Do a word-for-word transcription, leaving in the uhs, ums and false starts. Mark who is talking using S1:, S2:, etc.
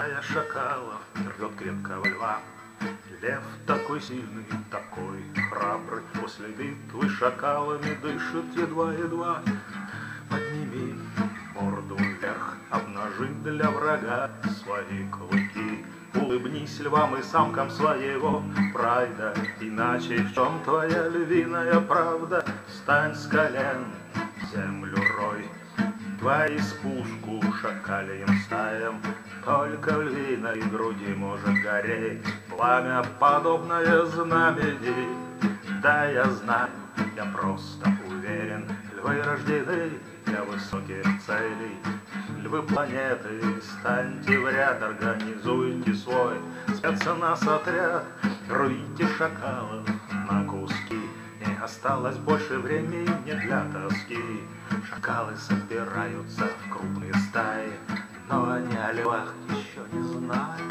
S1: стая шакалов рвет крепкого льва. Лев такой сильный, такой храбрый, после битвы шакалами дышит едва-едва. Подними морду вверх, обнажи для врага свои клыки. Улыбнись львам и самкам своего прайда, иначе в чем твоя львиная правда? Встань с колен, землю рой, твои спуску шакалием стаям. Только в львиной груди может гореть пламя, подобное знамени. Да, я знаю, я просто уверен, львы рождены для высоких целей. Львы планеты, станьте в ряд, организуйте свой спецназ-отряд. Рвите шакалов на куски, не осталось больше времени для тоски. Шакалы собираются в крупные стаи, но они о львах еще не знают.